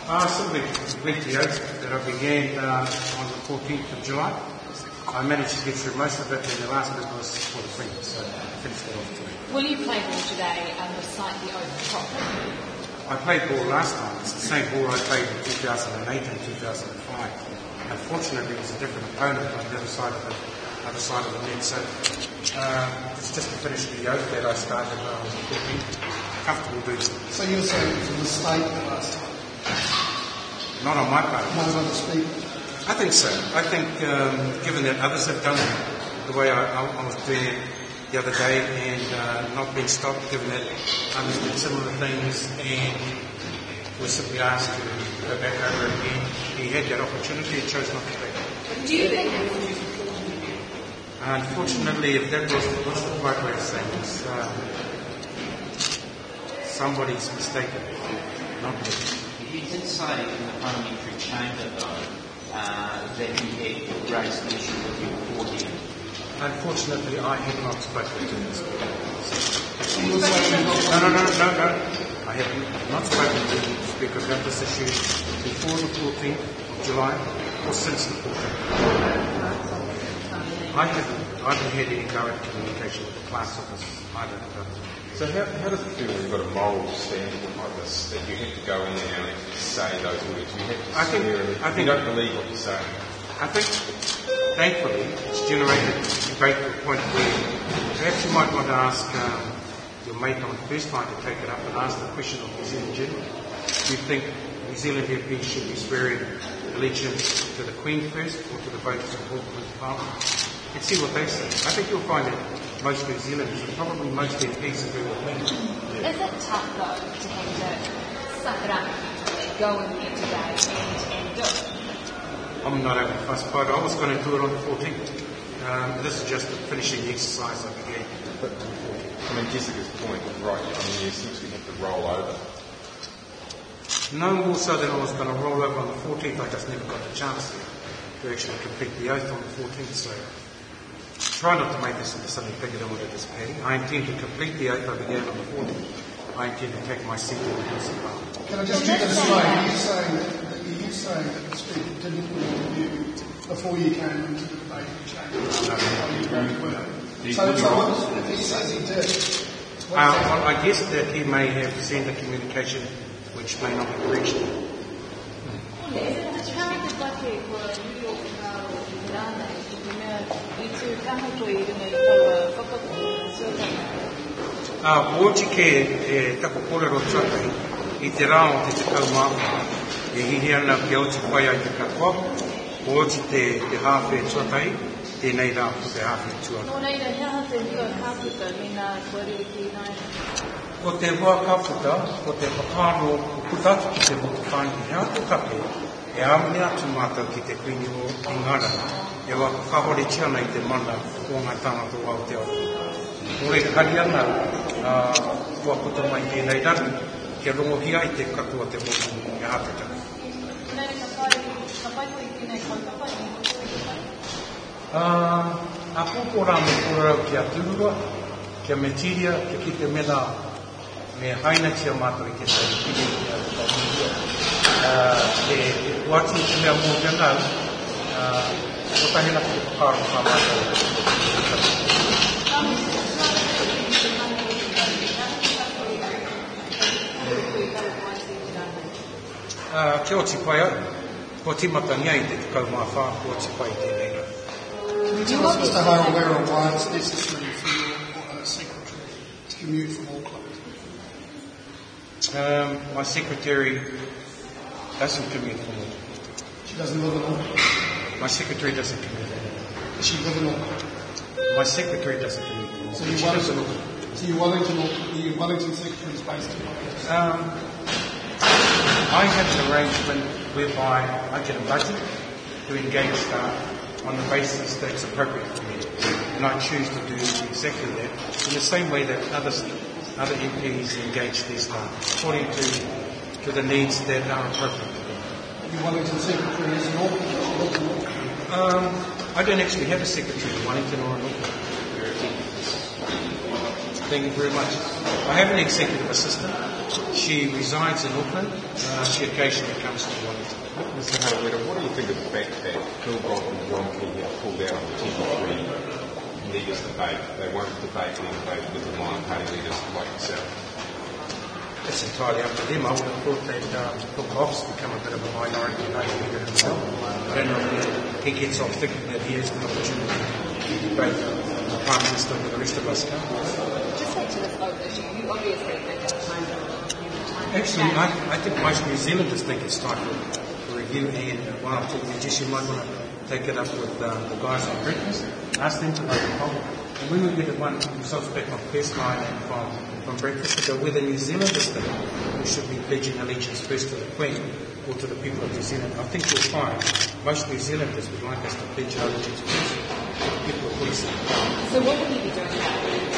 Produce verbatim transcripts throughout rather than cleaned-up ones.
I simply complete the oath that I began uh, on the fourteenth of July. I managed to get through most of it, and the last bit was for the Queen, so I finished it off today. Will you play ball today and recite the oath properly? I played ball last time. It's the same ball I played in two thousand eight and two thousand five. Unfortunately, it was a different opponent on the other side of the other side of the net, so uh, it's just to finish the oath that I started when I was fourteen. Comfortable doing so. So you're saying it was a mistake last time? Not on my part. No other speaker? I think so. I think, um, given that others have done it the way I, I, I was doing it the other day and uh, not been stopped, given that others did similar things and was simply asked to go back over again, he had that opportunity and chose not to take it. Do you think... Unfortunately, if that was what's the right way of saying this, uh, somebody's mistaken, not me. He did say in the parliamentary chamber, though, uh, that he had raised the issue with you beforehand. Unfortunately, I had not spoken to this. You were saying No, no, no, no, no. I have not spoken to the Speaker about this issue before the fourteenth of July or since the fourteenth. I haven't, I haven't had any direct communication with the class office either. So how, how does it feel when you've got a moral standpoint like this, that you have to go in there and actually say those words? You have to I think, swear and I think, you don't believe what you say. I think, thankfully, it's generated debate to the point where perhaps you might want to ask um, your mate on the first time to take it up and ask the question of New Zealand generally. Do you think New Zealand M Ps should be swearing allegiance to the Queen first or to the voters of Auckland Parliament? And see what they say. I think you'll find that most New Zealanders and probably most M Ps agree with me. Yeah. Is it tough, though, to have to suck it up and go in there today and, and do it? I'm not having a fuss fight. I was going to do it on the fourteenth. Um, this is just the finishing exercise I began. But, I mean, Jessica's point was right. I mean, you essentially have to roll over. No more so than I was going to roll over on the fourteenth. I just never got the chance to actually complete the oath on the fourteenth. So try not to make this into something bigger than what it is, Paddy. I intend to complete the oath I began on the fourteenth. I intend to take my seat in the House of Parliament. Can I just check this way? Are you saying that, are you saying that the Speaker didn't warn you before you came into the debate chamber? No. Oh, you very well. So, so what, if he says he did, what Uh, does well, I guess that he may have sent a communication which may not have reached him. Uh, Ochi ke e taku kōrero tuatai i te rā o te tekau māma e hihi ana ki Ochi pai ai te katoa Ochi te, te hawhe tuatai tēnei rā ko te hawhe tuatai. Nō nei rā hea te hua kāputa me nā kore ki nai. Ko te hua kāputa, ko te whakaro puta ki te motu whāngi hea te take e amni atu mātou ki te kuini o Ingara e waka kahore tiana i te mana o ngā tāngata o Aotearoa. Nō re kari ana kua puta mai tēnei ranu, ke rongohi ai te katoa te motu e hātaka. Nei ka pai, ka pai koi tēnei kautapa i motu i te pai? A pōpōrā me kōrerau ki a Turua, ki a Metiria, ki ki te mena me haina tia mātou i ke tau kiri ki a Taumiria. Te wati ki mea mō whenau, o tahina ki te whakaro wha mātou. Uh, ke oti pai au, ko timata ngai te tukau mā whā, ko oti pai tēnei rā. Can you tell us, Mister Harawira, why it's necessary for your uh, secretary to commute from Auckland? Um, my secretary doesn't commute from Auckland. She doesn't live in Auckland. My secretary doesn't commute from Auckland. Does she live in Auckland? My secretary doesn't commute from Auckland. So you Wellington, so you Wellington, you Wellington secretary is based in Auckland? Um, I have an arrangement whereby I get a budget to engage staff on the basis that it's appropriate for me. And I choose to do exactly that in the same way that others, other M Ps engage their staff, according to, to the needs that are appropriate for them. Your Wellington secretary is in Auckland? Um, I don't actually have a secretary in Wellington or in Auckland. Thank you very much. I have an executive assistant. She resides in Auckland. Uh, she occasionally comes to Wellington. Mister Harawira, what do you think of the fact that Phil Goff and John Key have pulled out on the T V three leaders debate? They won't debate the debate with the minor party leaders like yourself. It's entirely up to them. I would have thought that um, Phil Goff's become a bit of a minority leader himself. I don't know if he gets off thinking that he has the opportunity to debate the Prime Minister with the rest of us can't. Just say to this vote issue, you obviously think it's time for time Actually, to I, I think most New Zealanders think it's time for a review, and while I'm talking to Jess, you might want to take it up with um, the guys on breakfast. Ask them to vote a poll. And we will get it one themselves back on first line and from, from breakfast to go whether New Zealanders think we should be pledging allegiance first to the Queen or to the people of New Zealand. I think you'll find most New Zealanders would like us to pledge our allegiance first to the people of Queensland. So what would you be doing about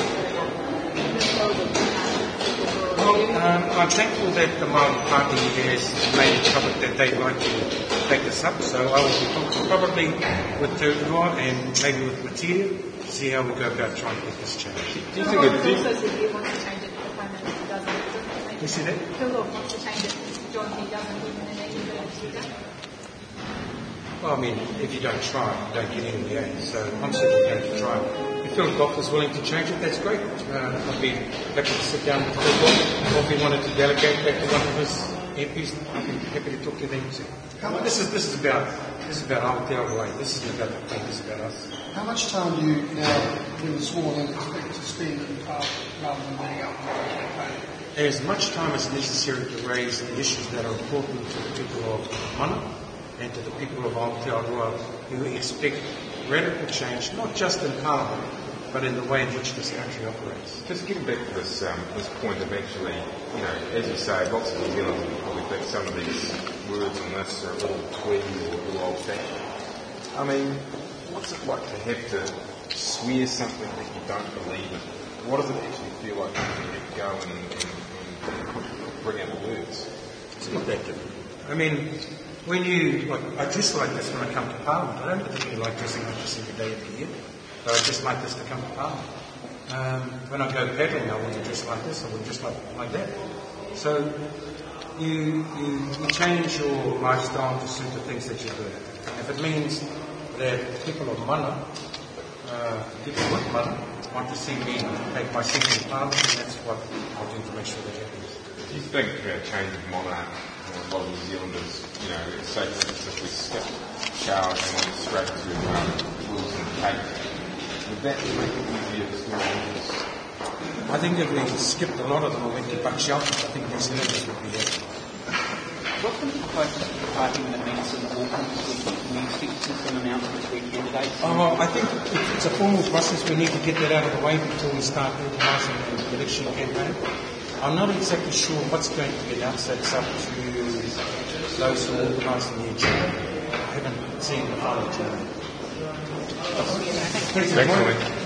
Well, um, I'm thankful that the Māori Party has made it public that they'd like to take this up, so I will be talking probably with Te Ururoa and maybe with Materia to see how we go about trying to get this changed. Do you think it Phil also said he wants to change it if the Prime Minister doesn't. You see that? Phil wants to change it if John Key doesn't give him an ability to do that. Well, I mean, if you don't try, you don't get anywhere. So I'm certainly going to try. If Phil Goff is willing to change it, that's great. Uh, I'd be happy to sit down with Phil Goff, or if he wanted to delegate that to one of his M Ps, I'd be happy to talk to them too. Well, this is this is about this is about Aotearoa. This isn't about the Queen. This is about us. How much time do you now, when sworn in, expect to spend in Parliament rather than being out in the campaign? As much time as necessary to raise the issues that are important to the people of Mana and to the people of Aotearoa who expect radical change, not just in Parliament, but in the way in which this country operates. Just getting back to this um, this point of actually, you know, as you say, lots of New Zealanders will probably think some of these words on this are a little twee or a little old-fashioned. I mean, what's it like to have to swear something that you don't believe in? What does it actually feel like when you have to go and, and, and bring out the words? It's not that different. I mean, when you, like, I dress like this when I come to Parliament. I don't particularly like dressing like this every day of the year, but I just like this to come to Parliament. Um, when I go paddling, I want to dress like this, I want to dress like, like that. So you, you, you change your lifestyle to suit the things that you're doing. And if it means that people of Mana, uh, people with Mana, want to see me take my seat in Parliament, that's what I'll do to make sure that happens. Do you think a change of monarch, a lot of New Zealanders, you know, say for instance if we skip Charles and went straight to um, Wills and Kate, would that make it easier for New Zealanders? I think if we skipped a lot of them and went to Buck Shelters, I think New Zealanders would be happy. What's the focus of the party when it meets in Auckland this week? Can we expect some announcement between candidates? Oh, I think it's a formal process. We need to get that out of the way before we start organising the election campaign. I'm not exactly sure what's going to be announced. That's up to those who are organising the agenda. I haven't seen the final agenda. Thanks,